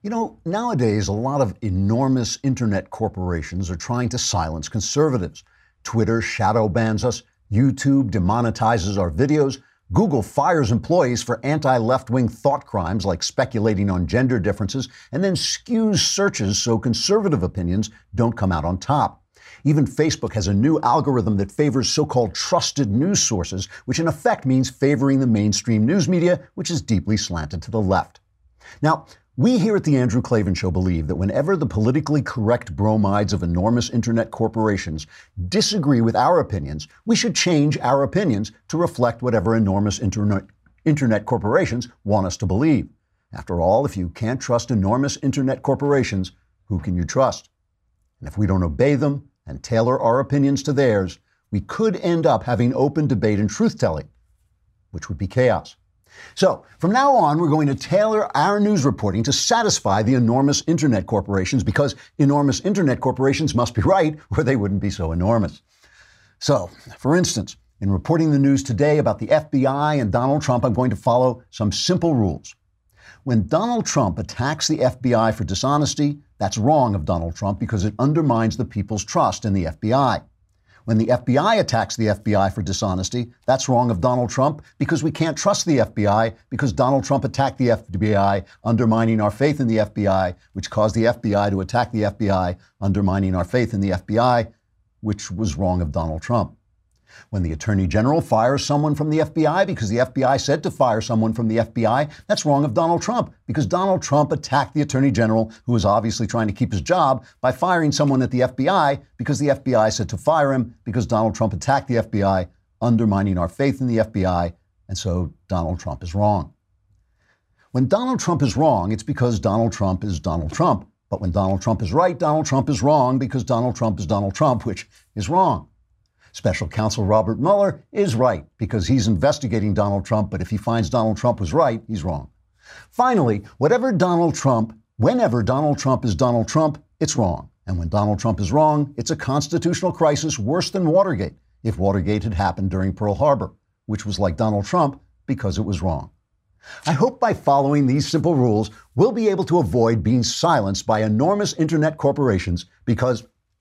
You know, nowadays, a lot of enormous internet corporations are trying to silence conservatives. Twitter shadow bans us, YouTube demonetizes our videos, Google fires employees for anti-left-wing thought crimes like speculating on gender differences, and then skews searches so conservative opinions don't come out on top. Even Facebook has a new algorithm that favors so-called trusted news sources, which in effect means favoring the mainstream news media, which is deeply slanted to the left. Now, we here at The Andrew Klavan Show believe that whenever the politically correct bromides of enormous internet corporations disagree with our opinions, we should change our opinions to reflect whatever enormous internet corporations want us to believe. After all, if you can't trust enormous internet corporations, who can you trust? And if we don't obey them and tailor our opinions to theirs, we could end up having open debate and truth-telling, which would be chaos. So, from now on, we're going to tailor our news reporting to satisfy the enormous internet corporations, because enormous internet corporations must be right, or they wouldn't be so enormous. So, for instance, in reporting the news today about the FBI and Donald Trump, I'm going to follow some simple rules. When Donald Trump attacks the FBI for dishonesty, that's wrong of Donald Trump because it undermines the people's trust in the FBI. When the FBI attacks the FBI for dishonesty, that's wrong of Donald Trump because we can't trust the FBI because Donald Trump attacked the FBI, undermining our faith in the FBI, which caused the FBI to attack the FBI, undermining our faith in the FBI, which was wrong of Donald Trump. When the Attorney General fires someone from the FBI because the FBI said to fire someone from the FBI, that's wrong of Donald Trump because Donald Trump attacked the Attorney General, who was obviously trying to keep his job, by firing someone at the FBI because the FBI said to fire him because Donald Trump attacked the FBI, undermining our faith in the FBI, and so Donald Trump is wrong. When Donald Trump is wrong, it's because Donald Trump is Donald Trump. But when Donald Trump is right, Donald Trump is wrong because Donald Trump is Donald Trump, which is wrong. Special counsel Robert Mueller is right because he's investigating Donald Trump, but if he finds Donald Trump was right, he's wrong. Finally, whenever Donald Trump is Donald Trump, it's wrong. And when Donald Trump is wrong, it's a constitutional crisis worse than Watergate, if Watergate had happened during Pearl Harbor, which was like Donald Trump because it was wrong. I hope by following these simple rules, we'll be able to avoid being silenced by enormous internet corporations because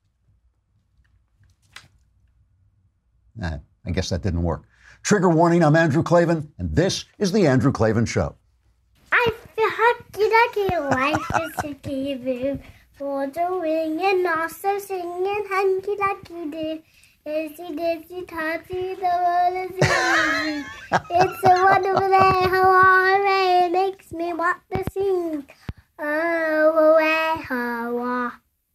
I guess that didn't work. Trigger warning, I'm Andrew Klavan, and this is The Andrew Klavan Show. I feel hunky-dunky, life is ticky-boo, for doing and also singing hunky-dunky-doo. Itsy-ditsy, totsy, the world is easy. It's a wonderful day, hooray, it makes me want to sing. Oh, hooray, hurrah.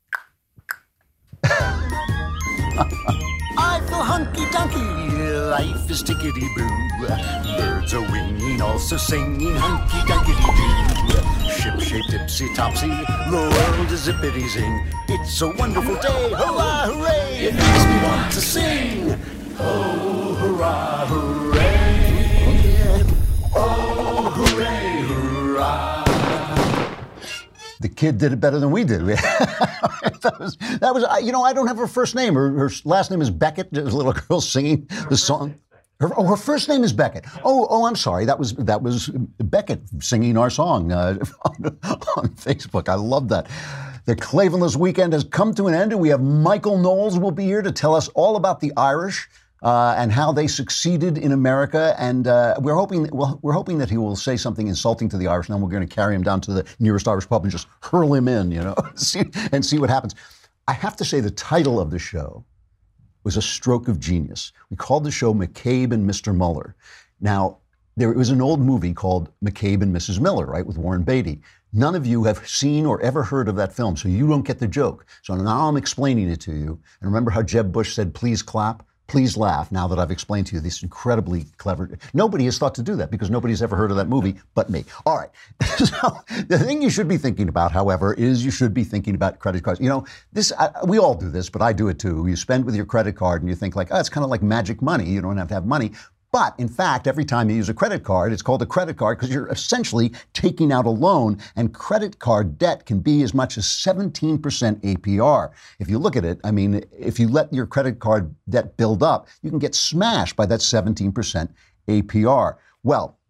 I feel hunky-dunky, life is tickety-boo. Birds are winging, also singing hunky-dunky-doo. Ship-shape, tipsy-topsy, the world is zippity-zing. It's a wonderful day, hurrah, hooray, it makes me want to sing. Oh, hurrah, hooray, oh, hooray, hurrah. The kid did it better than we did. that was, you know, I don't have her first name. Her last name is Beckett. There's a little girl singing the song. Her first name is Beckett. Oh, I'm sorry. That was Beckett singing our song on Facebook. I love that. The Klavanless weekend has come to an end, and we have Michael Knowles will be here to tell us all about the Irish and how they succeeded in America. And we're hoping that he will say something insulting to the Irish, and then we're going to carry him down to the nearest Irish pub and just hurl him in, you know, see what happens. I have to say the title of the show was a stroke of genius. We called the show McCabe and Mr. Mueller. Now, there was an old movie called McCabe and Mrs. Miller, right, with Warren Beatty. None of you have seen or ever heard of that film, so you don't get the joke. So now I'm explaining it to you. And remember how Jeb Bush said, please clap? Please laugh now that I've explained to you this incredibly clever. Nobody has thought to do that because nobody's ever heard of that movie but me. All right. So the thing you should be thinking about, however, is you should be thinking about credit cards. You know, we all do this, but I do it too. You spend with your credit card and you think like, oh, it's kind of like magic money. You don't have to have money. But in fact, every time you use a credit card, it's called a credit card because you're essentially taking out a loan, and credit card debt can be as much as 17% APR. If you look at it, I mean, if you let your credit card debt build up, you can get smashed by that 17% APR. Well,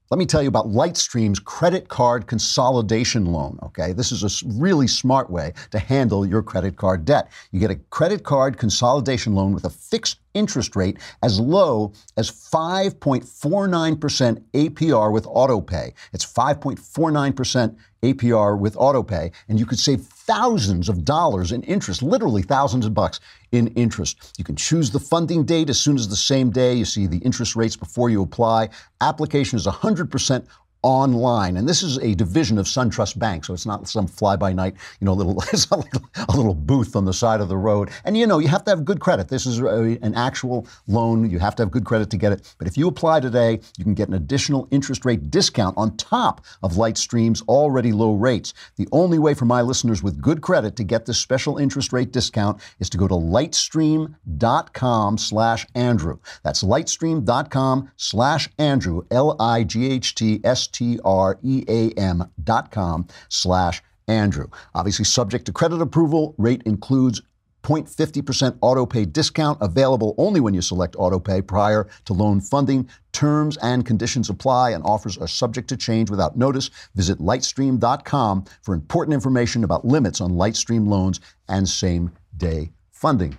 let me tell you about Lightstream's credit card consolidation loan, okay? This is a really smart way to handle your credit card debt. You get a credit card consolidation loan with a fixed interest rate as low as 5.49% APR with AutoPay. It's 5.49% APR with AutoPay, and you could save thousands of dollars in interest, literally thousands of bucks in interest. You can choose the funding date as soon as the same day. You see the interest rates before you apply. Application is 100% online. And this is a division of SunTrust Bank, so it's not some fly-by-night, it's not like a little booth on the side of the road. And, you have to have good credit. This is an actual loan. You have to have good credit to get it. But if you apply today, you can get an additional interest rate discount on top of Lightstream's already low rates. The only way for my listeners with good credit to get this special interest rate discount is to go to lightstream.com/Andrew. That's lightstream.com/Andrew, lightstream.com/Andrew. Obviously subject to credit approval. Rate includes 0.50% AutoPay discount, available only when you select AutoPay prior to loan funding. Terms and conditions apply, and offers are subject to change without notice. Visit lightstream.com for important information about limits on Lightstream loans and same-day funding.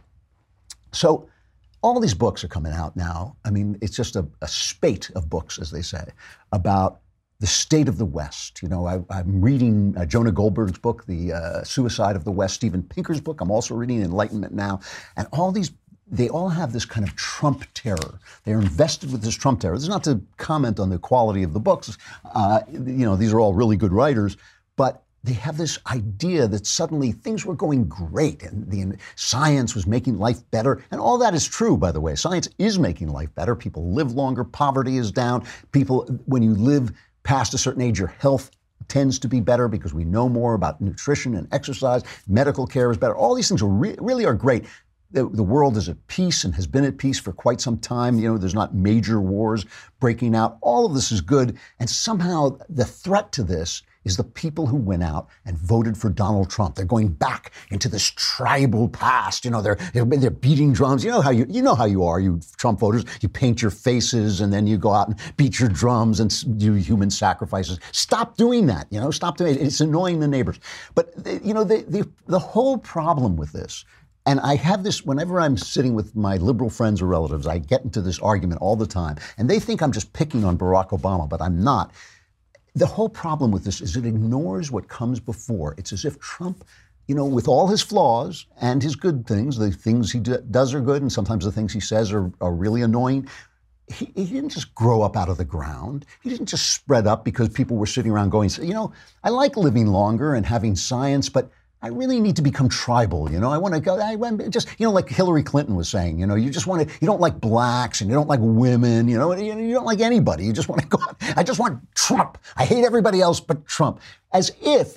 So all these books are coming out now. I mean, it's just a spate of books, as they say, about the state of the West. I'm reading Jonah Goldberg's book, The Suicide of the West, Steven Pinker's book. I'm also reading Enlightenment Now. And they all have this kind of Trump terror. They're invested with this Trump terror. This is not to comment on the quality of the books. These are all really good writers, but they have this idea that suddenly things were going great and the science was making life better. And all that is true, by the way. Science is making life better. People live longer. Poverty is down. When you live past a certain age, your health tends to be better because we know more about nutrition and exercise. Medical care is better. All these things really are great. The world is at peace and has been at peace for quite some time. There's not major wars breaking out. All of this is good. And somehow the threat to this is the people who went out and voted for Donald Trump. They're going back into this tribal past. They're beating drums. You know how you are, you Trump voters. You paint your faces and then you go out and beat your drums and do human sacrifices. Stop doing that. Stop doing it. It's annoying the neighbors. But the whole problem with this, and I have this whenever I'm sitting with my liberal friends or relatives, I get into this argument all the time, and they think I'm just picking on Barack Obama, but I'm not. The whole problem with this is it ignores what comes before. It's as if Trump, with all his flaws and his good things, the things he does are good, and sometimes the things he says are really annoying. He didn't just grow up out of the ground. He didn't just spread up because people were sitting around going, I like living longer and having science, but I really need to become tribal. I want to go, like Hillary Clinton was saying, you don't like blacks and you don't like women, you don't like anybody. You just want to go, I just want Trump. I hate everybody else but Trump. As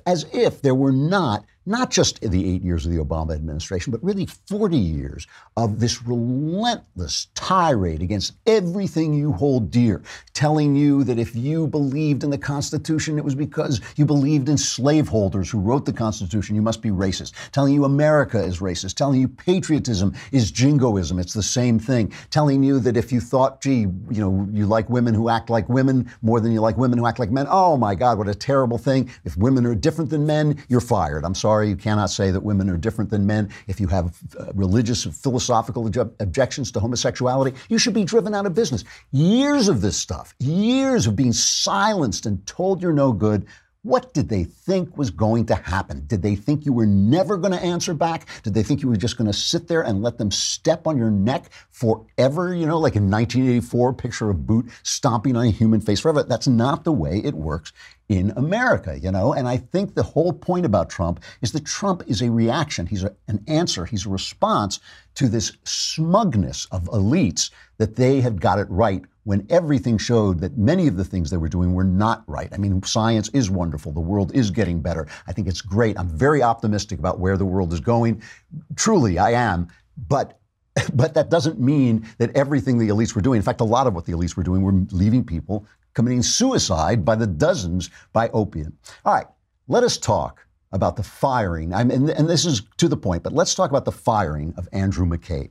if there were not just the 8 years of the Obama administration, but really 40 years of this relentless tirade against everything you hold dear, telling you that if you believed in the Constitution, it was because you believed in slaveholders who wrote the Constitution, you must be racist, telling you America is racist, telling you patriotism is jingoism, it's the same thing, telling you that if you thought, you like women who act like women more than you like women who act like men, oh my God, what a terrible thing. If women are different than men, you're fired. I'm sorry, you cannot say that women are different than men. If you have religious or philosophical objections to homosexuality, you should be driven out of business. Years of this stuff, years of being silenced and told you're no good. What did they think was going to happen? Did they think you were never going to answer back? Did they think you were just going to sit there and let them step on your neck forever? Like in 1984, picture a boot stomping on a human face forever. That's not the way it works in America, And I think the whole point about Trump is that Trump is a reaction. He's an answer. He's a response to this smugness of elites that they had got it right when everything showed that many of the things they were doing were not right. I mean, science is wonderful. The world is getting better. I think it's great. I'm very optimistic about where the world is going. Truly, I am. But that doesn't mean that everything the elites were doing, in fact, a lot of what the elites were doing were leaving people committing suicide by the dozens by opium. All right, let us talk about the firing. And this is to the point, but let's talk about the firing of Andrew McCabe.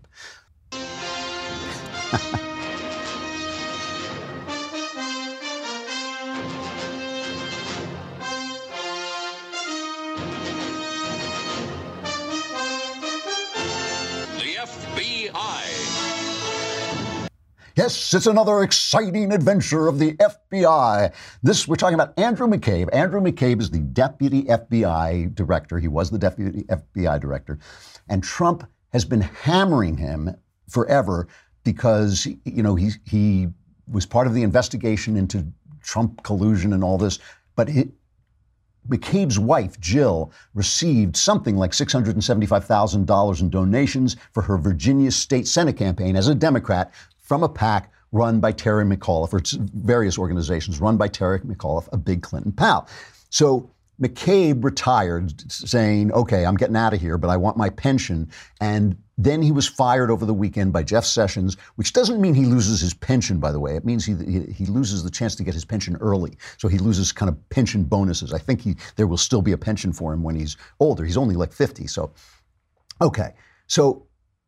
Yes, it's another exciting adventure of the FBI. We're talking about Andrew McCabe. Andrew McCabe is the deputy FBI director. He was the deputy FBI director. And Trump has been hammering him forever because, he was part of the investigation into Trump collusion and all this. But McCabe's wife, Jill, received something like $675,000 in donations for her Virginia State Senate campaign as a Democrat from a PAC run by Terry McAuliffe, or various organizations run by Terry McAuliffe, a big Clinton pal. So McCabe retired saying, okay, I'm getting out of here, but I want my pension. And then he was fired over the weekend by Jeff Sessions, which doesn't mean he loses his pension, by the way. It means he loses the chance to get his pension early. So he loses kind of pension bonuses. I think there will still be a pension for him when he's older. He's only like 50. So, okay. So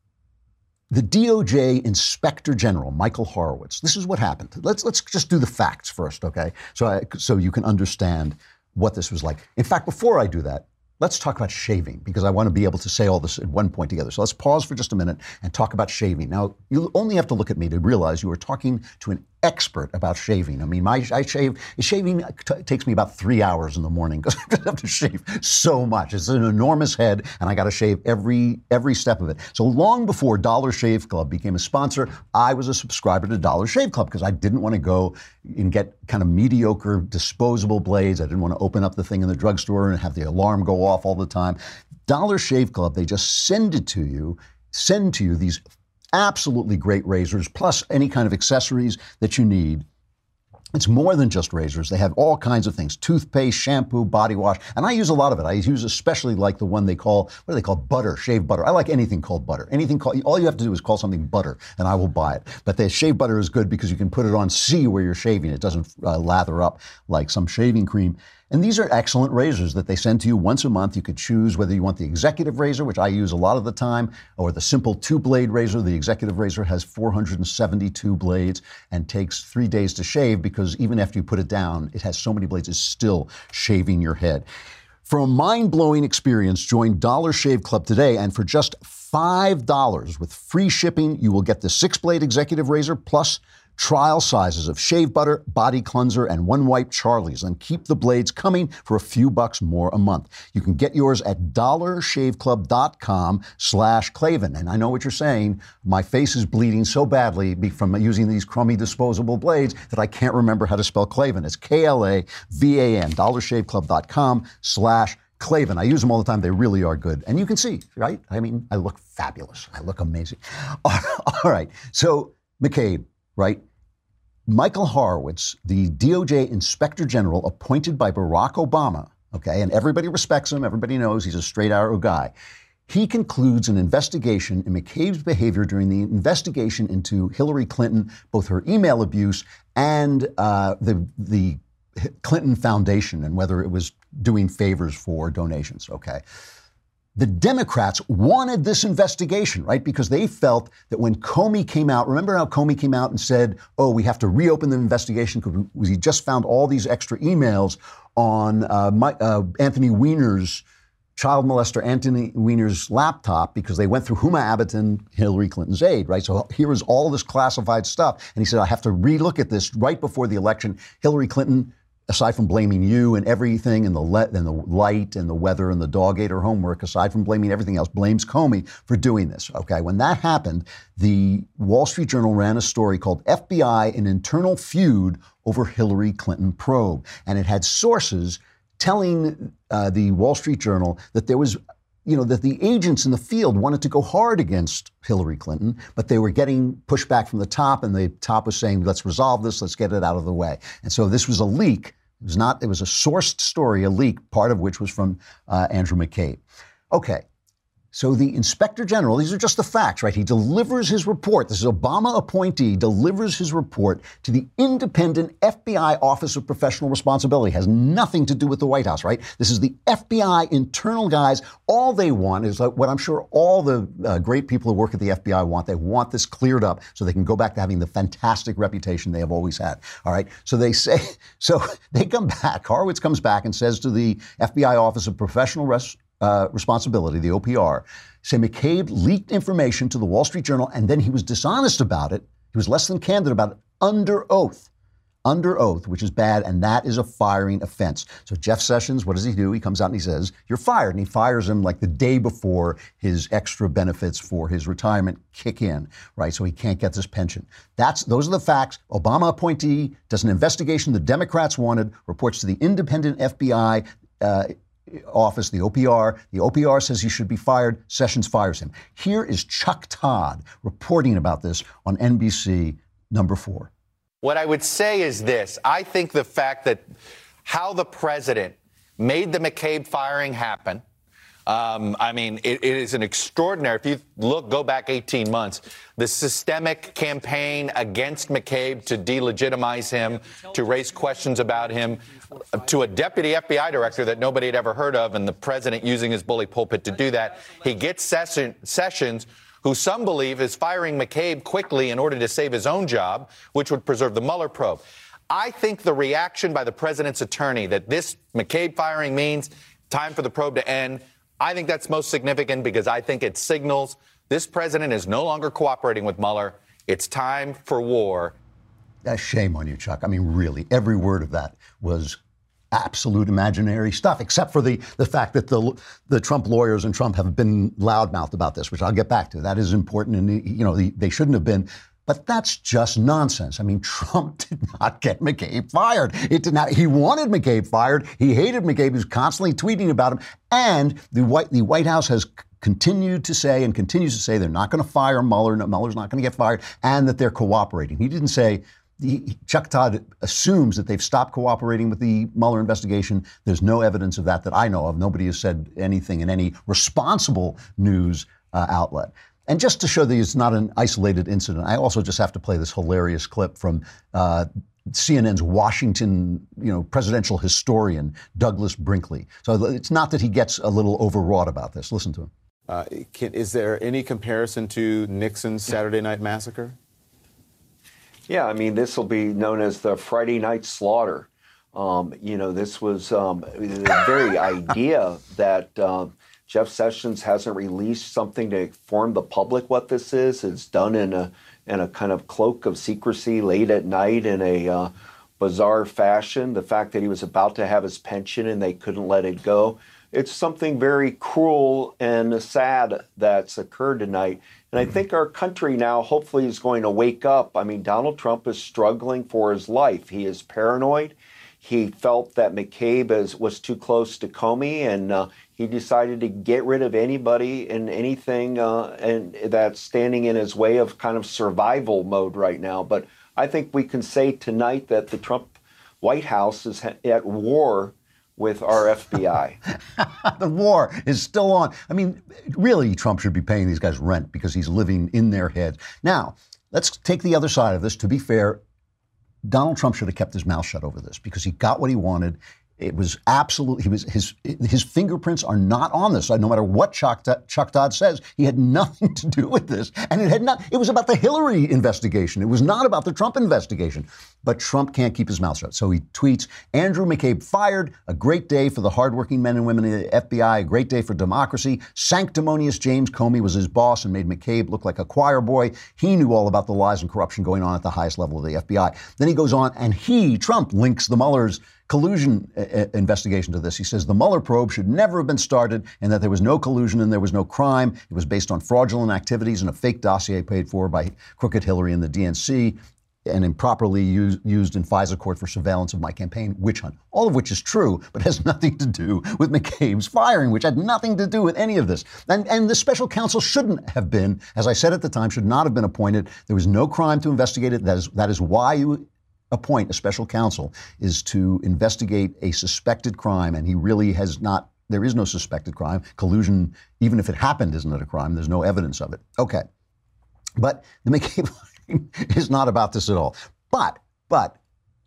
the DOJ Inspector General, Michael Horowitz, this is what happened. Let's just do the facts first, okay? So you can understand what this was like. In fact, before I do that, let's talk about shaving, because I want to be able to say all this at one point together. So let's pause for just a minute and talk about shaving. Now, you only have to look at me to realize you are talking to an expert about shaving. I mean, shaving takes me about 3 hours in the morning because I just have to shave so much. It's an enormous head, and I got to shave every step of it. So long before Dollar Shave Club became a sponsor, I was a subscriber to Dollar Shave Club because I didn't want to go and get kind of mediocre disposable blades. I didn't want to open up the thing in the drugstore and have the alarm go off all the time. Dollar Shave Club, they just send to you these absolutely great razors, plus any kind of accessories that you need. It's more than just razors. They have all kinds of things: toothpaste, shampoo, body wash. And I use a lot of it. I use especially like the one they call, what do they call, butter, shave butter. I like anything called butter. All you have to do is call something butter and I will buy it. But the shave butter is good because you can put it on C where you're shaving. It doesn't lather up like some shaving cream. And these are excellent razors that they send to you once a month. You could choose whether you want the executive razor, which I use a lot of the time, or the simple 2-blade razor. The executive razor has 472 blades and takes 3 days to shave because even after you put it down, it has so many blades, it's still shaving your head. For a mind-blowing experience, join Dollar Shave Club today, and for just $5 with free shipping, you will get the 6-blade executive razor plus trial sizes of shave butter, body cleanser, and One Wipe Charlie's, and keep the blades coming for a few bucks more a month. You can get yours at dollarshaveclub.com/Klavan. And I know what you're saying. My face is bleeding so badly from using these crummy disposable blades that I can't remember how to spell Klavan. It's Klavan, dollarshaveclub.com/Klavan. I use them all the time. They really are good. And you can see, right? I mean, I look fabulous. I look amazing. All right. So McCabe, right? Michael Horowitz, the DOJ Inspector General appointed by Barack Obama, okay, and everybody respects him, everybody knows he's a straight arrow guy. He concludes an investigation in McCabe's behavior during the investigation into Hillary Clinton, both her email abuse and the Clinton Foundation, and whether it was doing favors for donations, okay? The Democrats wanted this investigation, right? Because they felt that when Comey came out, remember how Comey came out and said, oh, we have to reopen the investigation because he just found all these extra emails on Anthony Weiner's, child molester Anthony Weiner's laptop because they went through Huma Abedin, Hillary Clinton's aide, right? So here is all this classified stuff. And he said, I have to relook at this right before the election. Hillary Clinton, aside from blaming you and everything, and the light and the weather and the dog ate her homework, aside from blaming everything else, blames Comey for doing this. Okay, when that happened, the Wall Street Journal ran a story called FBI, an Internal Feud Over Hillary Clinton Probe. And it had sources telling the Wall Street Journal that there was, that the agents in the field wanted to go hard against Hillary Clinton, but they were getting pushback from the top, and the top was saying, let's resolve this, let's get it out of the way. And so this was a leak. It was a sourced story, a leak, part of which was from Andrew McCabe. Okay. So the Inspector General, these are just the facts, right? He delivers his report. This is Obama appointee, delivers his report to the independent FBI Office of Professional Responsibility. Has nothing to do with the White House, right? This is the FBI internal guys. All they want is what I'm sure all the great people who work at the FBI want. They want this cleared up so they can go back to having the fantastic reputation they have always had. All right. So they come back. Horowitz comes back and says to the FBI Office of Professional Responsibility, the OPR, say McCabe leaked information to the Wall Street Journal, and then he was dishonest about it. He was less than candid about it under oath. Under oath, which is bad, and that is a firing offense. So Jeff Sessions, what does he do? He comes out and he says, you're fired. And he fires him like the day before his extra benefits for his retirement kick in, right? So he can't get this pension. Those are the facts. Obama appointee does an investigation the Democrats wanted, reports to the independent FBI office, the OPR. The OPR says he should be fired. Sessions fires him. Here is Chuck Todd reporting about this on NBC number 4. What I would say is this. I think the fact that how the president made the McCabe firing happen, it is an extraordinary, if you go back 18 months, the systemic campaign against McCabe to delegitimize him, to raise questions about him, to a deputy FBI director that nobody had ever heard of, and the president using his bully pulpit to do that. He gets Sessions, who some believe is firing McCabe quickly in order to save his own job, which would preserve the Mueller probe. I think the reaction by the president's attorney that this McCabe firing means time for the probe to end, I think that's most significant because I think it signals this president is no longer cooperating with Mueller. It's time for war. Shame on you, Chuck. I mean, really, every word of that was absolute imaginary stuff, except for the fact that the Trump lawyers and Trump have been loudmouthed about this, which I'll get back to. That is important, and they shouldn't have been. But that's just nonsense. I mean, Trump did not get McCabe fired. It did not. He wanted McCabe fired. He hated McCabe. He was constantly tweeting about him. And the White House has continued to say and continues to say they're not going to fire Mueller. No, Mueller's not going to get fired, and that they're cooperating. He didn't say. Chuck Todd assumes that they've stopped cooperating with the Mueller investigation. There's no evidence of that I know of. Nobody has said anything in any responsible news outlet. And just to show that it's not an isolated incident, I also just have to play this hilarious clip from CNN's Washington, presidential historian, Douglas Brinkley. So it's not that he gets a little overwrought about this. Listen to him. Is there any comparison to Nixon's Saturday Night Massacre? Yeah, I mean, this will be known as the Friday Night Slaughter. This was the very idea that Jeff Sessions hasn't released something to inform the public what this is. It's done in a kind of cloak of secrecy late at night in a bizarre fashion. The fact that he was about to have his pension and they couldn't let it go. It's something very cruel and sad that's occurred tonight. And I think our country now hopefully is going to wake up. I mean, Donald Trump is struggling for his life. He is paranoid. He felt that McCabe was too close to Comey, and he decided to get rid of anybody and anything and that's standing in his way of kind of survival mode right now. But I think we can say tonight that the Trump White House is at war with our FBI. The war is still on. I mean, really, Trump should be paying these guys rent because he's living in their heads. Now, let's take the other side of this. To be fair, Donald Trump should have kept his mouth shut over this because he got what he wanted. It was absolutely, his fingerprints are not on this. No matter what Chuck Todd says, he had nothing to do with this. And it was about the Hillary investigation. It was not about the Trump investigation. But Trump can't keep his mouth shut. So he tweets, Andrew McCabe fired, a great day for the hardworking men and women in the FBI, a great day for democracy. Sanctimonious James Comey was his boss and made McCabe look like a choir boy. He knew all about the lies and corruption going on at the highest level of the FBI. Then he goes on and Trump links the Mueller's collusion investigation to this. He says the Mueller probe should never have been started and that there was no collusion and there was no crime. It was based on fraudulent activities and a fake dossier paid for by crooked Hillary and the DNC and improperly used in FISA court for surveillance of my campaign witch hunt. All of which is true, but has nothing to do with McCabe's firing, which had nothing to do with any of this. And the special counsel shouldn't have been, as I said at the time, should not have been appointed. There was no crime to investigate it. That is why you appoint a special counsel, is to investigate a suspected crime, and he really has not. There is no suspected crime. Collusion, even if it happened, isn't it a crime? There's no evidence of it. Okay. But the McCabe is not about this at all. But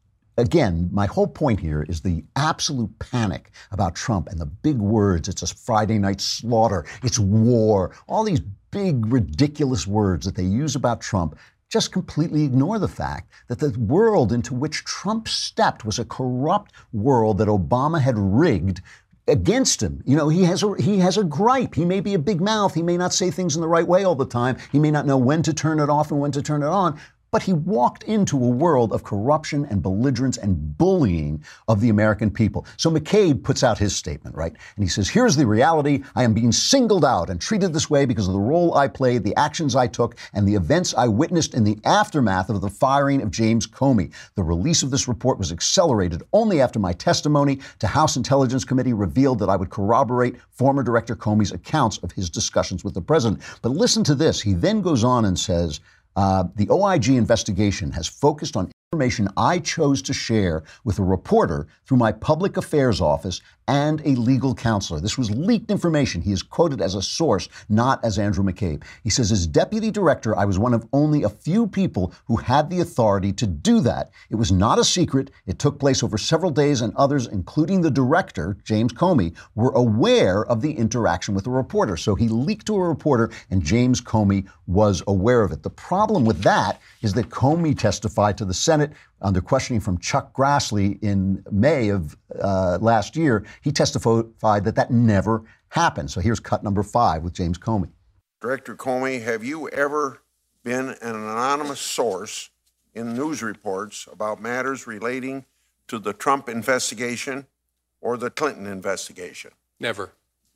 again, my whole point here is the absolute panic about Trump and the big words. It's a Friday night slaughter. It's war. All these big, ridiculous words that they use about Trump just completely ignore the fact that the world into which Trump stepped was a corrupt world that Obama had rigged against him. You know, he has a gripe. He may be a big mouth. He may not say things in the right way all the time. He may not know when to turn it off and when to turn it on. but he walked into a world of corruption and belligerence and bullying of the American people. So McCabe puts out his statement, right? And he says, here's the reality. I am being singled out and treated this way because of the role I played, the actions I took, and the events I witnessed in the aftermath of the firing of James Comey. The release of this report was accelerated only after my testimony to House Intelligence Committee revealed that I would corroborate former Director Comey's accounts of his discussions with the president. But listen to this. He then goes on and says, the OIG investigation has focused on information I chose to share with a reporter through my public affairs office and a legal counselor. This was leaked information. He is quoted as a source, not as Andrew McCabe. He says, as deputy director, I was one of only a few people who had the authority to do that. It was not a secret. It took place over several days, and others, including the director, James Comey, were aware of the interaction with the reporter. So he leaked to a reporter, and James Comey was aware of it. The problem with that is that Comey testified to the Senate under questioning from Chuck Grassley in May of last year. He testified that that never happened. So here's cut number 5 with James Comey. Director Comey, have you ever been an anonymous source in news reports about matters relating to the Trump investigation or the Clinton investigation? Never.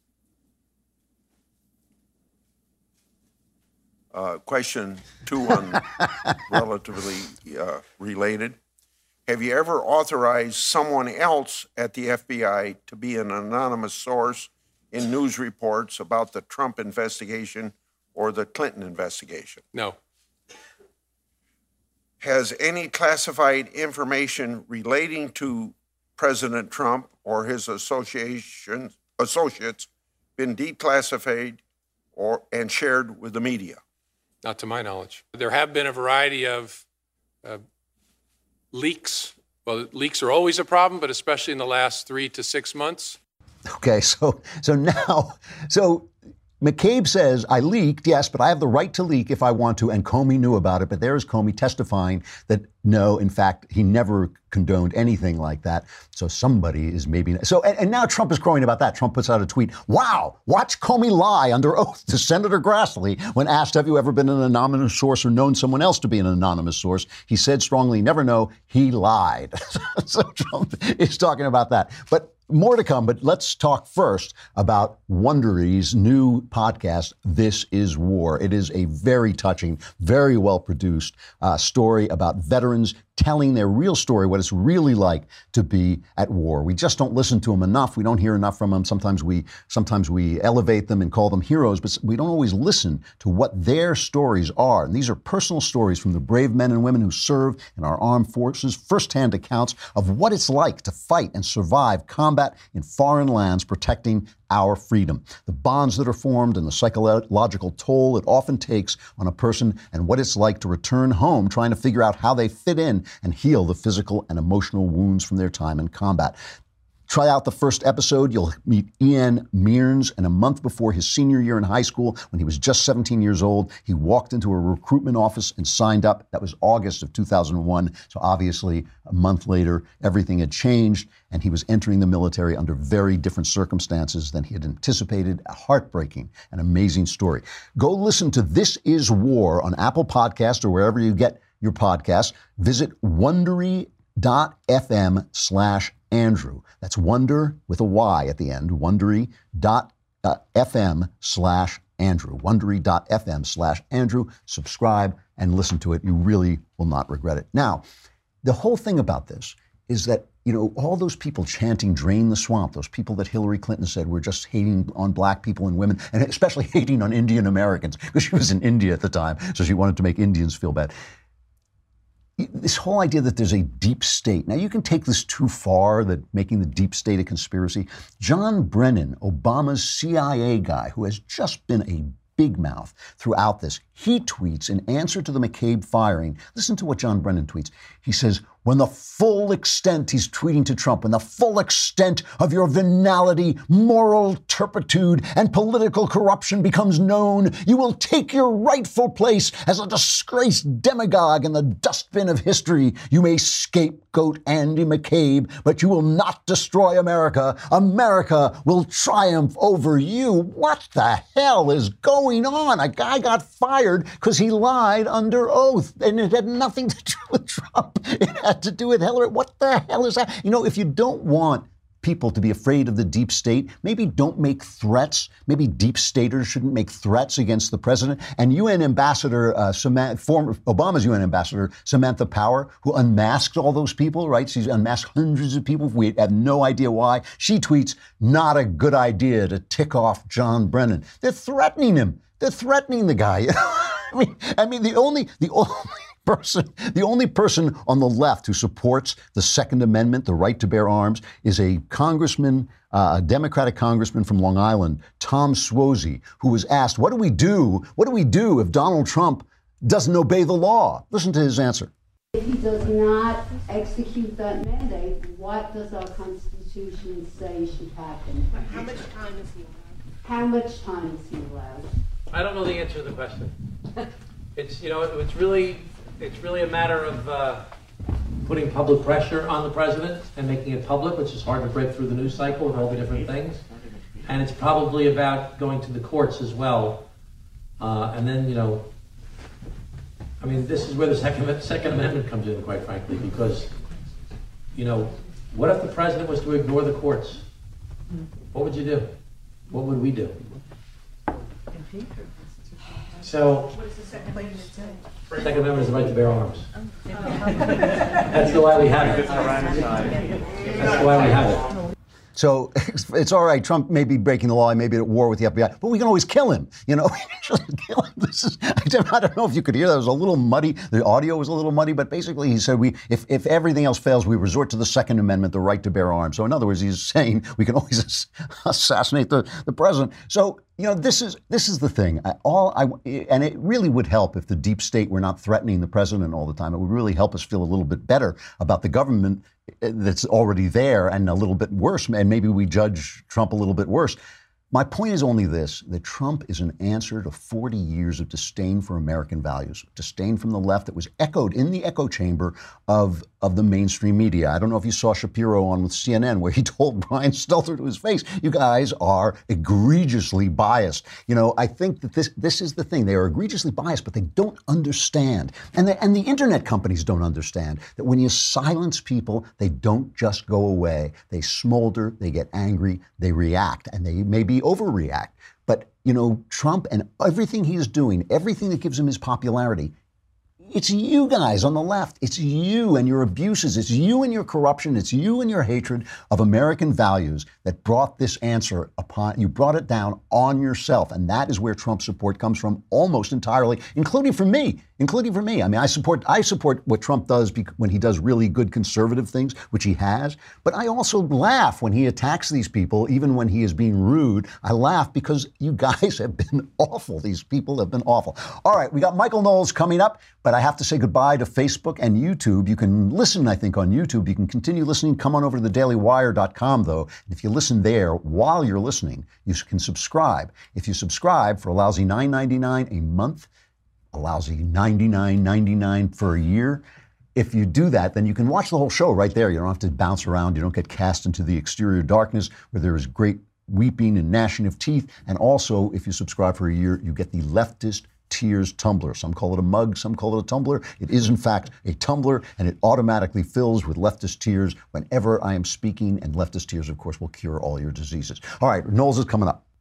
Question 2 on relatively related. Have you ever authorized someone else at the FBI to be an anonymous source in news reports about the Trump investigation or the Clinton investigation? No. Has any classified information relating to President Trump or his associates been declassified and shared with the media? Not to my knowledge. There have been a variety of leaks. Well, leaks are always a problem, but especially in the last 3 to 6 months. Okay, so McCabe says, I leaked, yes, but I have the right to leak if I want to, and Comey knew about it. But there is Comey testifying that, no, in fact, he never condoned anything like that. So somebody is maybe... So, and now Trump is crowing about that. Trump puts out a tweet, wow, watch Comey lie under oath to Senator Grassley when asked, have you ever been an anonymous source or known someone else to be an anonymous source? He said strongly, never know, he lied. So Trump is talking about that. But more to come, but let's talk first about Wondery's new podcast, This Is War. It is a very touching, very well-produced story about veterans telling their real story, what it's really like to be at war. We just don't listen to them enough. We don't hear enough from them. Sometimes we elevate them and call them heroes, but we don't always listen to what their stories are. And these are personal stories from the brave men and women who serve in our armed forces, firsthand accounts of what it's like to fight and survive combat in foreign lands, protecting our freedom, the bonds that are formed and the psychological toll it often takes on a person, and what it's like to return home trying to figure out how they fit in and heal the physical and emotional wounds from their time in combat. Try out the first episode. You'll meet Ian Mearns, and a month before his senior year in high school, when he was just 17 years old, he walked into a recruitment office and signed up. That was August of 2001. So obviously, a month later, everything had changed, and he was entering the military under very different circumstances than he had anticipated. A heartbreaking and amazing story. Go listen to This Is War on Apple Podcasts or wherever you get your podcasts. Visit Wondery.fm/Andrew. That's Wonder with a Y at the end. Wondery.fm/Andrew. Wondery.fm/Andrew. Subscribe and listen to it. You really will not regret it. Now, the whole thing about this is that, you know, all those people chanting drain the swamp, those people that Hillary Clinton said were just hating on black people and women, and especially hating on Indian Americans, because she was in India at the time, so she wanted to make Indians feel bad. This whole idea that there's a deep state. Now, you can take this too far, that making the deep state a conspiracy. John Brennan, Obama's CIA guy, who has just been a big mouth throughout this, he tweets in answer to the McCabe firing. Listen to what John Brennan tweets. He says, when the full extent, he's tweeting to Trump, when the full extent of your venality, moral turpitude, and political corruption becomes known, you will take your rightful place as a disgraced demagogue in the dustbin of history. You may scapegoat Andy McCabe, but you will not destroy America. America will triumph over you. What the hell is going on? A guy got fired because he lied under oath, and it had nothing to do with Trump. It had to do with Hillary. What the hell is that? You know, if you don't want people to be afraid of the deep state, maybe don't make threats. Maybe deep staters shouldn't make threats against the president. And UN Ambassador, Obama's UN Ambassador, Samantha Power, who unmasked all those people, right? She's unmasked hundreds of people. We have no idea why. She tweets, not a good idea to tick off John Brennan. They're threatening him. They're threatening the guy. I mean, the only person on the left who supports the Second Amendment, the right to bear arms, is a congressman, a Democratic congressman from Long Island, Tom Suozzi, who was asked, what do we do? What do we do if Donald Trump doesn't obey the law? Listen to his answer. If he does not execute that mandate, what does our Constitution say should happen? How much time is he allowed? How much time is he allowed? I don't know the answer to the question. It's really a matter of putting public pressure on the president and making it public, which is hard to break through the news cycle with all the different things. And it's probably about going to the courts as well. And then, this is where the Second Amendment comes in, quite frankly, because, what if the president was to ignore the courts? What would you do? What would we do? So, What does the Second Amendment say? Second Amendment is the right to bear arms. That's the why we have it. That's why we have it. So it's all right. Trump may be breaking the law. He may be at war with the FBI, but we can always kill him. We can kill him. I don't know if you could hear that. It was a little muddy. The audio was a little muddy, but basically he said if everything else fails, we resort to the Second Amendment, the right to bear arms. So in other words, he's saying we can always assassinate the president. So this is the thing. And it really would help if the deep state were not threatening the president all the time. It would really help us feel a little bit better about the government that's already there, and a little bit worse, and maybe we judge Trump a little bit worse. My point is only this, that Trump is an answer to 40 years of disdain for American values, disdain from the left that was echoed in the echo chamber of the mainstream media. I don't know if you saw Shapiro on with CNN, where he told Brian Stelter to his face, you guys are egregiously biased. I think that this is the thing. They are egregiously biased, but they don't understand. And the internet companies don't understand that when you silence people, they don't just go away. They smolder, they get angry, they react, and they maybe overreact. But, Trump and everything he is doing, everything that gives him his popularity, it's you guys on the left. It's you and your abuses. It's you and your corruption. It's you and your hatred of American values that brought this answer upon you. Brought it down on yourself. And that is where Trump's support comes from almost entirely, including from me. I mean, I support what Trump does when he does really good conservative things, which he has. But I also laugh when he attacks these people, even when he is being rude. I laugh because you guys have been awful. These people have been awful. All right, we got Michael Knowles coming up, but I have to say goodbye to Facebook and YouTube. You can listen, I think, on YouTube. You can continue listening. Come on over to thedailywire.com, though. And if you listen there while you're listening, you can subscribe. If you subscribe for a lousy $9.99 a month, a lousy $99.99 for a year. If you do that, then you can watch the whole show right there. You don't have to bounce around. You don't get cast into the exterior darkness where there is great weeping and gnashing of teeth. And also, if you subscribe for a year, you get the Leftist Tears tumbler. Some call it a mug, some call it a tumbler. It is, in fact, a tumbler, and it automatically fills with leftist tears whenever I am speaking. And leftist tears, of course, will cure all your diseases. All right, Knowles is coming up.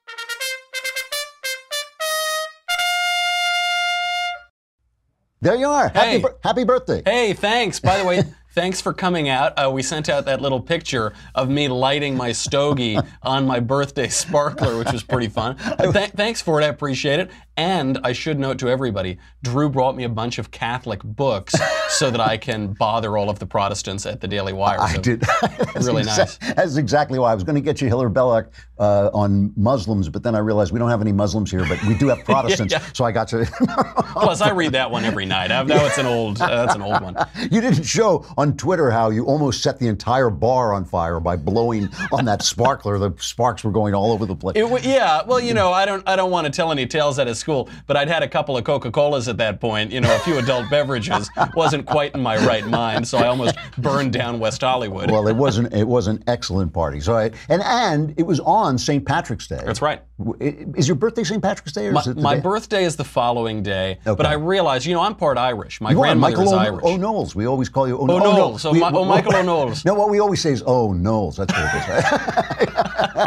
There you are. Hey. Happy birthday. Hey, thanks. By the way, thanks for coming out. We sent out that little picture of me lighting my stogie on my birthday sparkler, which was pretty fun. Thanks for it. I appreciate it. And I should note to everybody, Drew brought me a bunch of Catholic books so that I can bother all of the Protestants at the Daily Wire. I So did. Really nice. That's exactly why I was going to get you Hilaire Belloc on Muslims, but then I realized we don't have any Muslims here, but we do have Protestants. Yeah. So I got you. Plus, I read that one every night. I know it's an old, that's an old one. You didn't show on Twitter how you almost set the entire bar on fire by blowing on that sparkler. The sparks were going all over the place. Yeah, well, you know, I don't want to tell any tales out of school, but I'd had a couple of Coca-Colas at that point, you know, a few adult beverages. Wasn't quite in my right mind, so I almost burned down West Hollywood. Well, it was an excellent party. So and it was on St. Patrick's Day. That's right. Is your birthday St. Patrick's Day, or is it the My day? birthday is the following day, Okay. but I realized, you know, I'm part Irish. My You are grandmother Michael is Irish. O'Nowles. We always call you O'Nowles. We- Michael O'Nowles. No, what we always say is O'Nowles. That's what it is,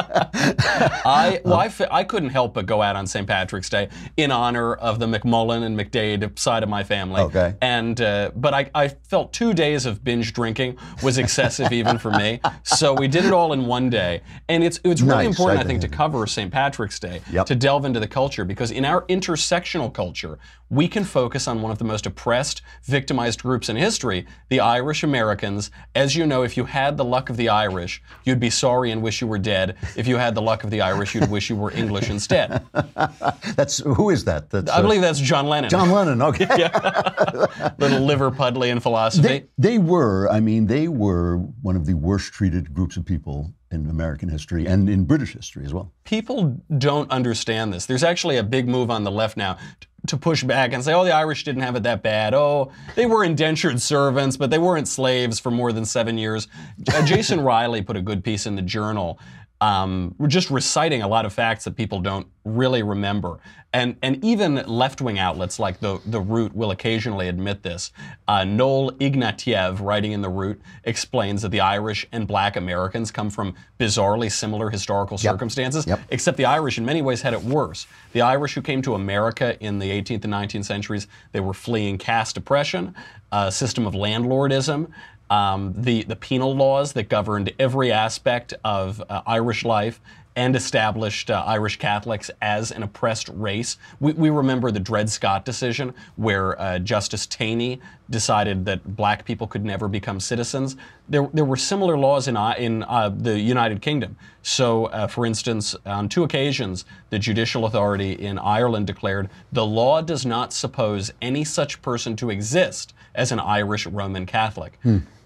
right? I couldn't help but go out on St. Patrick's Day in honor of the McMullen and McDade side of my family. Okay. And but I felt 2 days of binge drinking was excessive even for me. So we did it all in one day. And it's really Nice. important, I think, to cover St. Patrick's Day, Yep. to delve into the culture, because in our intersectional culture, we can focus on one of the most oppressed, victimized groups in history, the Irish Americans. As you know, if you had the luck of the Irish, you'd be sorry and wish you were dead. If you had the luck of the Irish, you'd wish you were English instead. Who is that? That's, I believe that's John Lennon. John Lennon. Okay. Little Liverpudlian philosophy. They were one of the worst treated groups of people in American history and in British history as well. People don't understand this. There's actually a big move on the left now to push back and say, oh, the Irish didn't have it that bad. Oh, they were indentured servants, but they weren't slaves for more than 7 years. Jason Riley put a good piece in the Journal, just reciting a lot of facts that people don't really remember. And even left-wing outlets like The Root will occasionally admit this. Noel Ignatiev, writing in The Root, explains that the Irish and black Americans come from bizarrely similar historical circumstances, except the Irish in many ways had it worse. The Irish who came to America in the 18th and 19th centuries, they were fleeing caste oppression, a system of landlordism, the penal laws that governed every aspect of Irish life, and established Irish Catholics as an oppressed race. We remember the Dred Scott decision, where Justice Taney decided that black people could never become citizens. There were similar laws in the United Kingdom. So, for instance, on 2 occasions, the judicial authority in Ireland declared, the law does not suppose any such person to exist as an Irish Roman Catholic.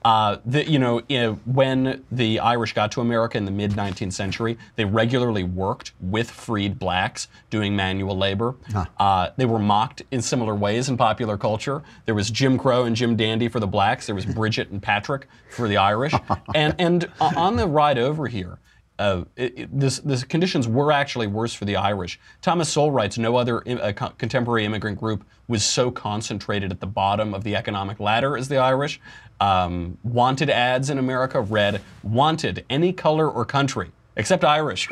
When the Irish got to America in the mid-19th century, they regularly worked with freed blacks doing manual labor. They were mocked in similar ways in popular culture. There was Jim Crow and Jim Dandy for the blacks. There was Bridget and Patrick for the Irish. And on the ride over here, the conditions were actually worse for the Irish. Thomas Sowell writes, no other contemporary immigrant group was so concentrated at the bottom of the economic ladder as the Irish. Wanted ads in America read, wanted any color or country, except Irish.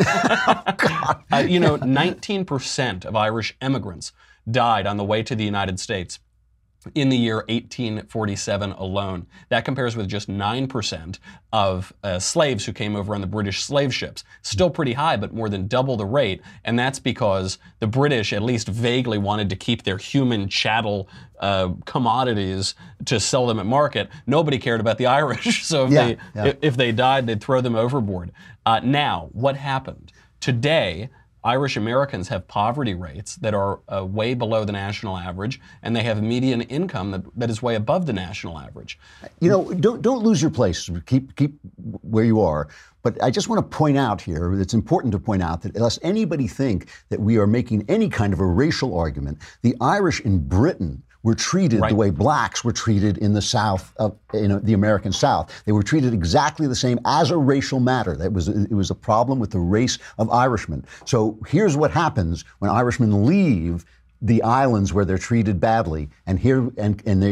19% of Irish immigrants died on the way to the United States in the year 1847 alone. That compares with just 9% of slaves who came over on the British slave ships. Still pretty high, but more than double the rate. And that's because the British at least vaguely wanted to keep their human chattel commodities to sell them at market. Nobody cared about the Irish. So if they died, they'd throw them overboard. Now, what happened? Today, Irish Americans have poverty rates that are way below the national average, and they have median income that is way above the national average. Don't lose your place. Keep where you are. But I just want to point out here, it's important to point out that lest anybody think that we are making any kind of a racial argument, the Irish in Britain were treated the way blacks were treated in the South, the American South. They were treated exactly the same as a racial matter. It was a problem with the race of Irishmen. So here's what happens when Irishmen leave the islands where they're treated badly, and they're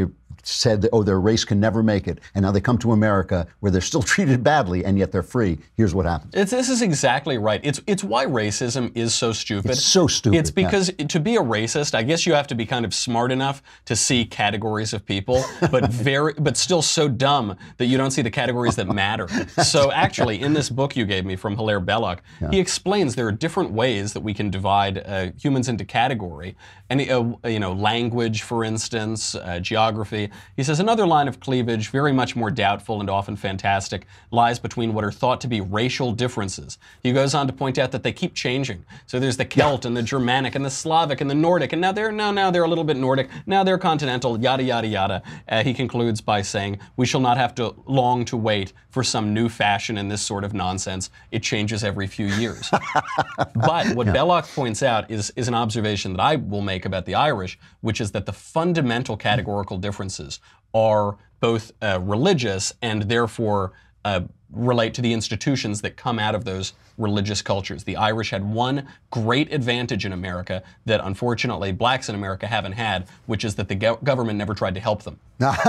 said that, oh, their race can never make it, and now they come to America where they're still treated badly and yet they're free. Here's what happens. This is exactly right. It's why racism is so stupid. It's so stupid. It's because to be a racist, I guess you have to be kind of smart enough to see categories of people, but still so dumb that you don't see the categories that matter. So actually, in this book you gave me from Hilaire Belloc, he explains there are different ways that we can divide humans into category, and language, for instance, geography. He says another line of cleavage, very much more doubtful and often fantastic, lies between what are thought to be racial differences. He goes on to point out that they keep changing. So there's the Celt and the Germanic and the Slavic and the Nordic, and now they're a little bit Nordic, now they're continental, yada yada yada. He concludes by saying, we shall not have to long to wait for some new fashion in this sort of nonsense. It changes every few years. But what Belloc points out is an observation that I will make about the Irish, which is that the fundamental categorical differences are both religious and therefore relate to the institutions that come out of those religious cultures. The Irish had one great advantage in America that unfortunately blacks in America haven't had, which is that the government never tried to help them.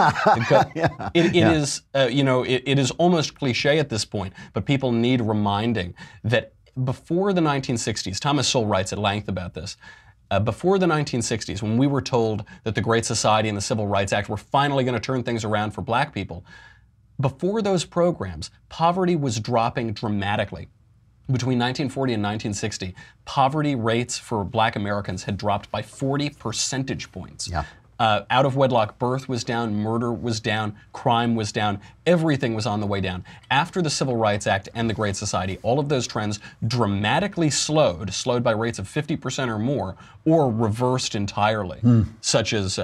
It is almost cliche at this point, but people need reminding that before the 1960s, Thomas Sowell writes at length about this, before the 1960s, when we were told that the Great Society and the Civil Rights Act were finally going to turn things around for black people, before those programs, poverty was dropping dramatically. Between 1940 and 1960, poverty rates for black Americans had dropped by 40 percentage points. Yeah. Out-of-wedlock birth was down, murder was down, crime was down, everything was on the way down. After the Civil Rights Act and the Great Society, all of those trends dramatically slowed by rates of 50% or more, or reversed entirely. Such as,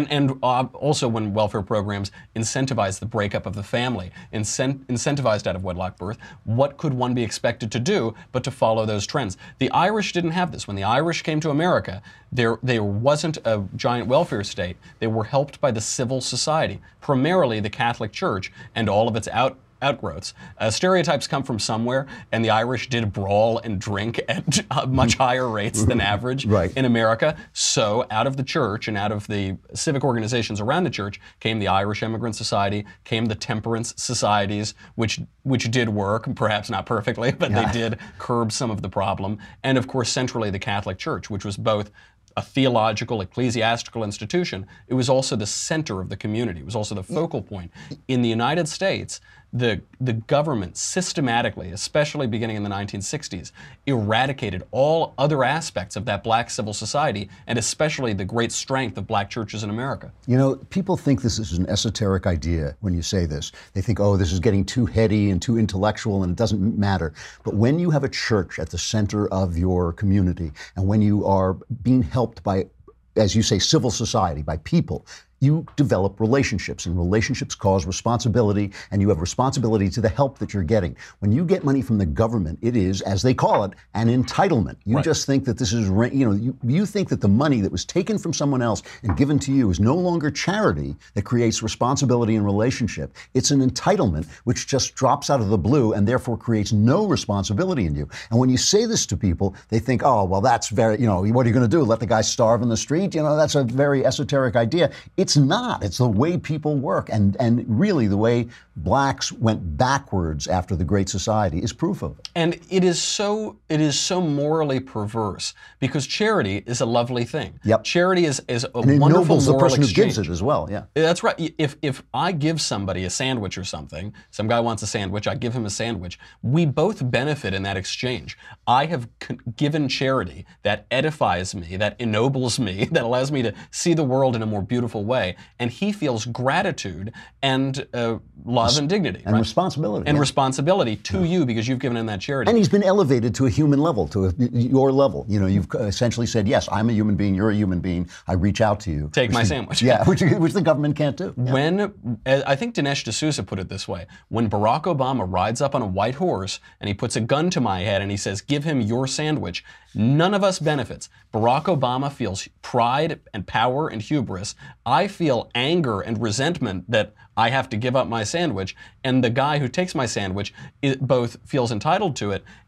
also when welfare programs incentivized the breakup of the family, incentivized out-of-wedlock birth, what could one be expected to do but to follow those trends? The Irish didn't have this. When the Irish came to America, there wasn't a giant welfare state. They were helped by the civil society, primarily the Catholic Church and all of its outgrowths. Stereotypes come from somewhere, and the Irish did brawl and drink at much higher rates than average in America. So out of the church and out of the civic organizations around the church came the Irish Emigrant Society, came the temperance societies, which did work, perhaps not perfectly, but they did curb some of the problem. And of course, centrally, the Catholic Church, which was both a theological, ecclesiastical institution, it was also the center of the community. It was also the focal point. In the United States, the government systematically, especially beginning in the 1960s, eradicated all other aspects of that black civil society, and especially the great strength of black churches in America. You know, people think this is an esoteric idea when you say this. They think, oh, this is getting too heady and too intellectual and it doesn't matter. But when you have a church at the center of your community, and when you are being helped by, as you say, civil society, by people, you develop relationships, and relationships cause responsibility, and you have responsibility to the help that you're getting. When you get money from the government, it is, as they call it, an entitlement. You just think that this is, you think that the money that was taken from someone else and given to you is no longer charity that creates responsibility and relationship. It's an entitlement which just drops out of the blue and therefore creates no responsibility in you. And when you say this to people, they think, oh, well, that's very, what are you going to do? Let the guy starve in the street? That's a very esoteric idea. It's not. It's the way people work. And really the way blacks went backwards after the Great Society is proof of it. And it is so morally perverse because charity is a lovely thing. Yep. Charity is a and wonderful ennobles the moral person exchange. who gives it as well. Yeah. That's right. If I give somebody a sandwich or something, some guy wants a sandwich, I give him a sandwich, we both benefit in that exchange. I have given charity that edifies me, that ennobles me, that allows me to see the world in a more beautiful way. And he feels gratitude and love and dignity. And responsibility. And responsibility to you because you've given him that charity. And he's been elevated to a human level, to your level. You've essentially said, yes, I'm a human being, you're a human being, I reach out to you. Take my sandwich. Yeah, which the government can't do. Yeah. When, I think Dinesh D'Souza put it this way, when Barack Obama rides up on a white horse and he puts a gun to my head and he says, give him your sandwich, none of us benefits. Barack Obama feels pride and power and hubris. I feel anger and resentment that I have to give up my sandwich, and the guy who takes my sandwich both feels entitled to it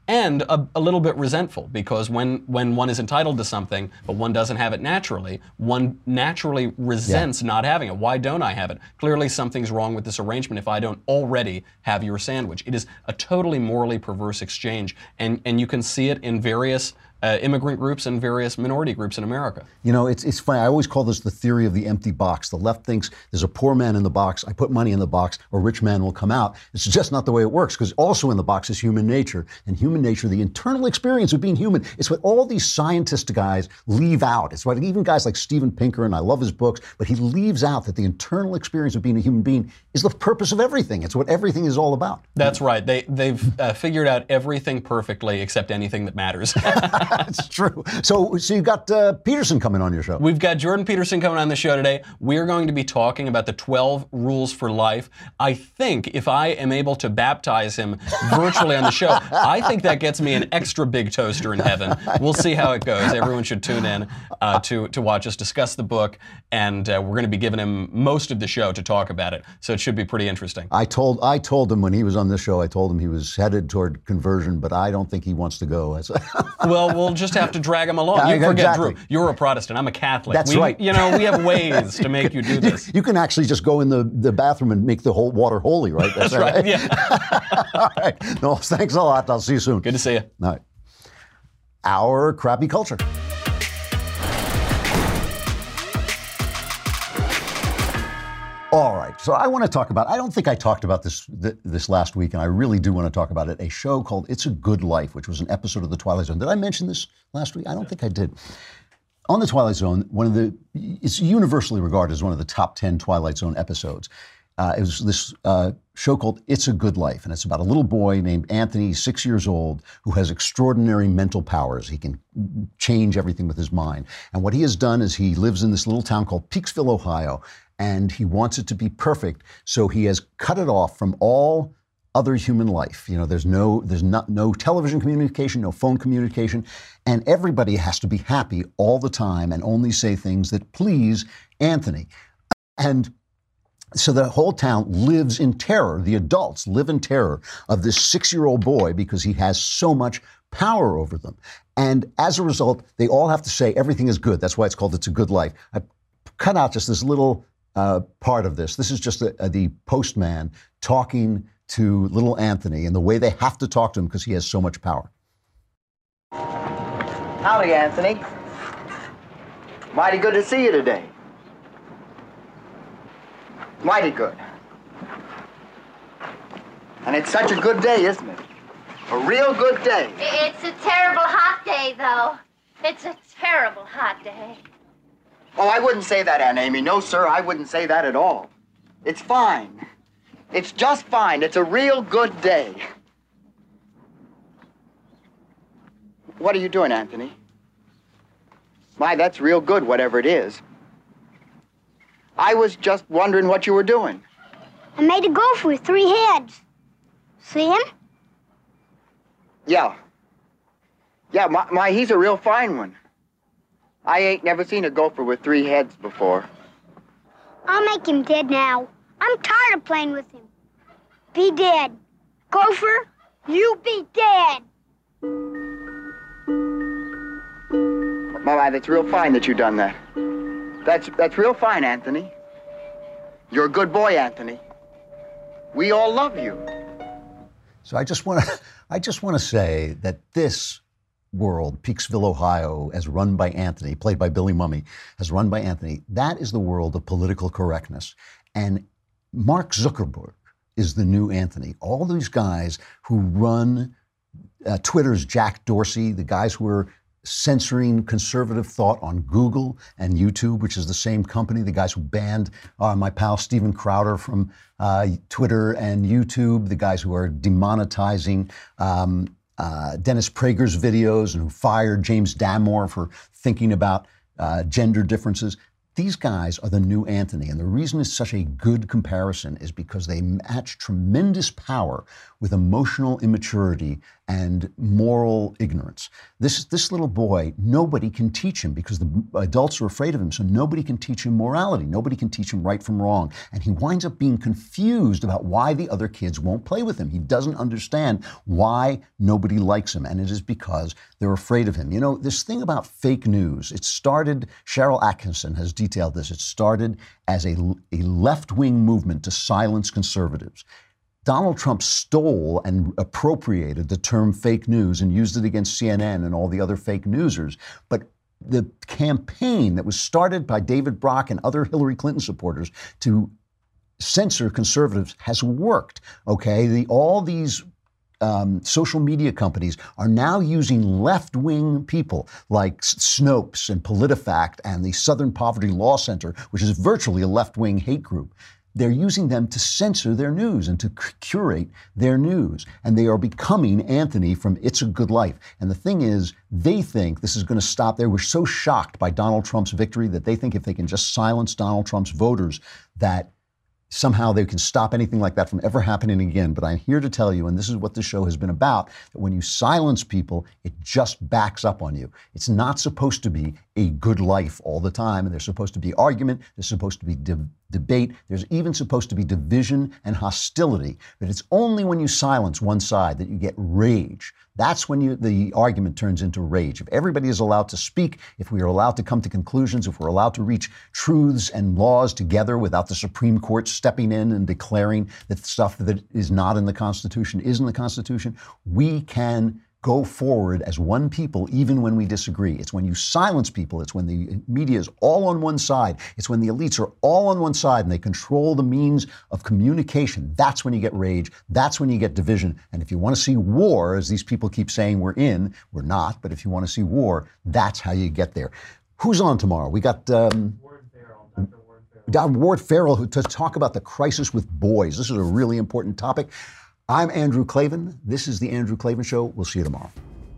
and a little bit resentful, because when one is entitled to something but one doesn't have it naturally, one naturally resents not having it. Why don't I have it? Clearly something's wrong with this arrangement if I don't already have your sandwich. It is a totally morally perverse exchange, and you can see it in various immigrant groups and various minority groups in America. You know, it's funny. I always call this the theory of the empty box. The left thinks there's a poor man in the box, I put money in the box, a rich man will come out. It's just not the way it works, because also in the box is human nature. And human nature, the internal experience of being human, it's what all these scientist guys leave out. It's what even guys like Steven Pinker, and I love his books, but he leaves out that the internal experience of being a human being is the purpose of everything. It's what everything is all about. That's right. They've figured out everything perfectly except anything that matters. That's true. So you've got Peterson coming on your show. We've got Jordan Peterson coming on the show today. We're going to be talking about the 12 rules for life. I think if I am able to baptize him virtually on the show, I think that gets me an extra big toaster in heaven. We'll see how it goes. Everyone should tune in to watch us discuss the book, and we're going to be giving him most of the show to talk about it. So it should be pretty interesting. I told him when he was on this show, I told him he was headed toward conversion, but I don't think he wants to go. Well, we'll just have to drag him along. You forget, exactly. Drew, you're a Protestant. I'm a Catholic. That's right. You know, we have ways to make you do this. You can actually just go in the bathroom and make the whole water holy, right? That's right. Yeah. All right. No, thanks a lot. I'll see you soon. Good to see you. All right. Our crappy culture. All right, so I want to talk about, I don't think I talked about this last week, and I really do want to talk about it, a show called It's a Good Life, which was an episode of The Twilight Zone. Did I mention this last week? I don't think I did. On The Twilight Zone, it's universally regarded as one of the top 10 Twilight Zone episodes. It was this show called It's a Good Life, and it's about a little boy named Anthony, 6 years old, who has extraordinary mental powers. He can change everything with his mind. And what he has done is he lives in this little town called Peaksville, Ohio, and he wants it to be perfect, so he has cut it off from all other human life. You know, there's no television communication, no phone communication, and everybody has to be happy all the time and only say things that please Anthony. And so the whole town lives in terror. The adults live in terror of this 6-year-old boy because he has so much power over them. And as a result, they all have to say everything is good. That's why it's called It's a Good Life. I cut out just this little part of this. This is just the postman talking to little Anthony and the way they have to talk to him because he has so much power. Howdy, Anthony. Mighty good to see you today. Mighty good. And it's such a good day, isn't it? A real good day. It's a terrible hot day, though. It's a terrible hot day. Oh, I wouldn't say that, Aunt Amy. No, sir, I wouldn't say that at all. It's fine. It's just fine. It's a real good day. What are you doing, Anthony? My, that's real good, whatever it is. I was just wondering what you were doing. I made a gopher with 3 heads. See him? Yeah. Yeah, my, he's a real fine one. I ain't never seen a gopher with 3 heads before. I'll make him dead now. I'm tired of playing with him. Be dead. Gopher, you be dead. My, that's real fine that you done that. That's real fine, Anthony. You're a good boy, Anthony. We all love you. So I just want to say that this world, Peaksville, Ohio, as run by Anthony, played by Billy Mumy, as run by Anthony, that is the world of political correctness. And Mark Zuckerberg is the new Anthony. All these guys who run Twitter's Jack Dorsey, the guys who are censoring conservative thought on Google and YouTube, which is the same company, the guys who banned my pal Steven Crowder from Twitter and YouTube, the guys who are demonetizing Dennis Prager's videos and who fired James Damore for thinking about gender differences. These guys are the new Anthony, and the reason it's such a good comparison is because they match tremendous power with emotional immaturity and moral ignorance. This little boy, nobody can teach him because the adults are afraid of him, so nobody can teach him morality. Nobody can teach him right from wrong. And he winds up being confused about why the other kids won't play with him. He doesn't understand why nobody likes him, and it is because they're afraid of him. You know, this thing about fake news, it started, Cheryl Atkinson has detailed this, it started as a left-wing movement to silence conservatives. Donald Trump stole and appropriated the term fake news and used it against CNN and all the other fake newsers. But the campaign that was started by David Brock and other Hillary Clinton supporters to censor conservatives has worked, okay? All these social media companies are now using left-wing people like Snopes and PolitiFact and the Southern Poverty Law Center, which is virtually a left-wing hate group. They're using them to censor their news and to curate their news. And they are becoming Anthony from It's a Good Life. And the thing is, they think this is going to stop. They were so shocked by Donald Trump's victory that they think if they can just silence Donald Trump's voters, that somehow they can stop anything like that from ever happening again. But I'm here to tell you, and this is what this show has been about, that when you silence people, it just backs up on you. It's not supposed to be a good life all the time. And there's supposed to be argument. There's supposed to be debate. There's even supposed to be division and hostility. But it's only when you silence one side that you get rage. That's when the argument turns into rage. If everybody is allowed to speak, if we are allowed to come to conclusions, if we're allowed to reach truths and laws together without the Supreme Court stepping in and declaring that stuff that is not in the Constitution is in the Constitution, we can go forward as one people even when we disagree. It's when you silence people, it's when the media is all on one side, it's when the elites are all on one side and they control the means of communication. That's when you get rage, that's when you get division. And if you want to see war, as these people keep saying we're not, but if you want to see war, that's how you get there. Who's on tomorrow? We got Dr. Ward Farrell to talk about the crisis with boys. This is a really important topic. I'm Andrew Klavan. This is The Andrew Klavan Show. We'll see you tomorrow.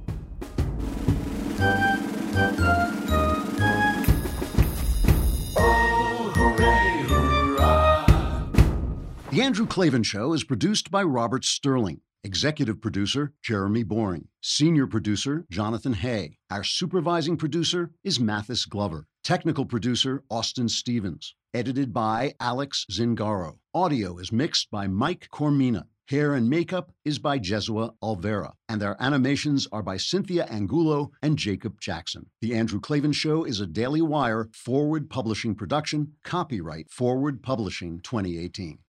The Andrew Klavan Show is produced by Robert Sterling. Executive producer, Jeremy Boring. Senior producer, Jonathan Hay. Our supervising producer is Mathis Glover. Technical producer, Austin Stevens. Edited by Alex Zingaro. Audio is mixed by Mike Cormina. Hair and makeup is by Jesua Alvera, and our animations are by Cynthia Angulo and Jacob Jackson. The Andrew Klavan Show is a Daily Wire Forward Publishing production, copyright Forward Publishing 2018.